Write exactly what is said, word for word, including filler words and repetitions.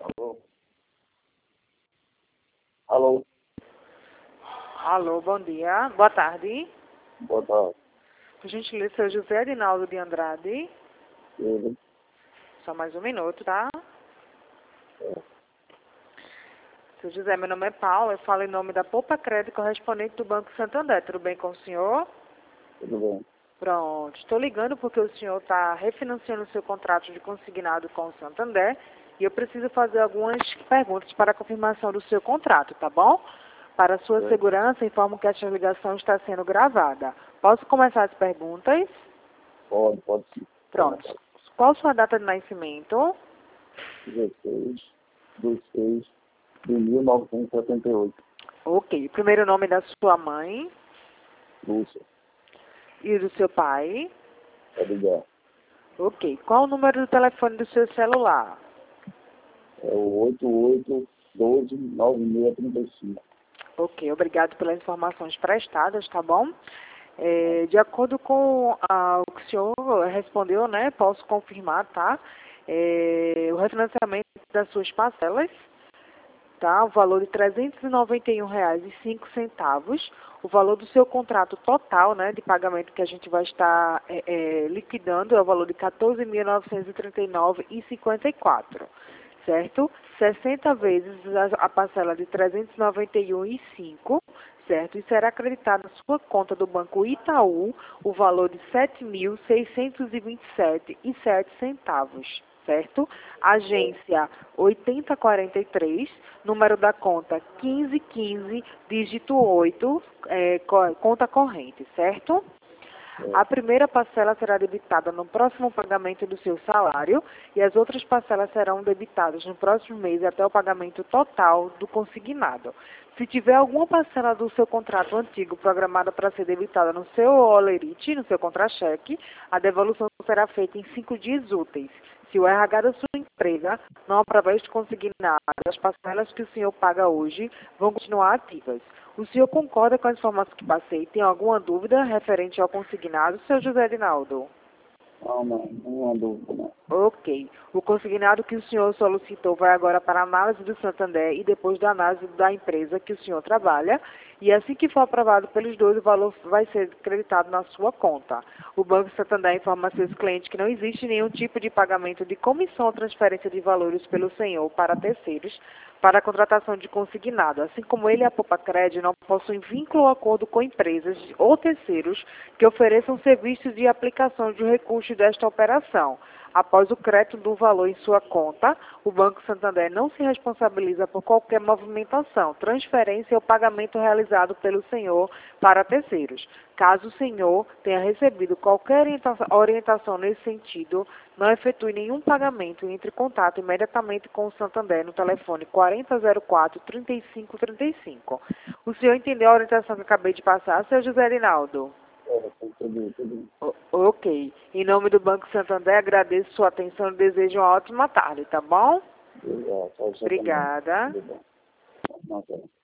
Alô? Alô? Alô, bom dia. Boa tarde. Boa tarde. Por gentileza, seu José Adinaldo de Andrade. Ele? Só mais um minuto, tá? É. Seu José, meu nome é Paula. Eu falo em nome da Poupa Crédito, correspondente do Banco Santander. Tudo bem com o senhor? Tudo bem. Pronto. Estou ligando porque o senhor está refinanciando o seu contrato de consignado com o Santander e eu preciso fazer algumas perguntas para a confirmação do seu contrato, tá bom? Para sua É. segurança, informo que esta ligação está sendo gravada. Posso começar as perguntas? Pode, pode sim. Pronto. Qual sua data de nascimento? dezesseis de seis de mil novecentos e setenta e oito. Ok. Primeiro nome da sua mãe Lúcia. e do seu pai? Edgar. Ok. Qual o número do telefone do seu celular? É o oito oito um dois nove seis três cinco. Ok. Obrigado pelas informações prestadas, tá bom? É, de acordo com ah, o que o senhor respondeu, né? Posso confirmar, tá? É, o refinanciamento das suas parcelas, tá? O valor de trezentos e noventa e um reais e cinco centavos. O valor do seu contrato total, né, de pagamento que a gente vai estar é, é, liquidando é o valor de quatorze mil novecentos e trinta e nove reais e cinquenta e quatro centavos, certo? sessenta vezes a, a parcela de trezentos e noventa e um reais e cinco centavos, certo? E será acreditado na sua conta do Banco Itaú o valor de sete mil seiscentos e vinte e sete reais e sete centavos. Certo? Agência oitenta quarenta e três, número da conta quinze quinze, dígito oito, é, co- conta corrente, certo? A primeira parcela será debitada no próximo pagamento do seu salário e as outras parcelas serão debitadas no próximo mês até o pagamento total do consignado. Se tiver alguma parcela do seu contrato antigo programada para ser debitada no seu olerite, no seu contra-cheque, a devolução será feita em cinco dias úteis. Se o R H da sua empresa não aprovar este consignado, as parcelas que o senhor paga hoje vão continuar ativas. O senhor concorda com as informações que passei? Tem alguma dúvida referente ao consignado, seu José Adinaldo? Não, não, não há dúvida, não. Ok. O consignado que o senhor solicitou vai agora para a análise do Santander e depois da análise da empresa que o senhor trabalha. E assim que for aprovado pelos dois, o valor vai ser creditado na sua conta. O Banco Santander informa a seus clientes que não existe nenhum tipo de pagamento de comissão ou transferência de valores pelo senhor para terceiros para a contratação de consignado. Assim como ele e a Poupa Crédito não possuem vínculo ou acordo com empresas ou terceiros que ofereçam serviços de aplicação de recursos desta operação. Após o crédito do valor em sua conta, o Banco Santander não se responsabiliza por qualquer movimentação, transferência ou pagamento realizado pelo senhor para terceiros. Caso o senhor tenha recebido qualquer orientação nesse sentido, não efetue nenhum pagamento e entre em contato imediatamente com o Santander no telefone quarenta zero quatro, trinta e cinco trinta e cinco. O senhor entendeu a orientação que acabei de passar, seu José Rinaldo? É, tudo, tudo. O- Ok. Em nome do Banco Santander, agradeço sua atenção e desejo uma ótima tarde, tá bom? Obrigado, só você também. Obrigada. Tudo bem. Não, tá.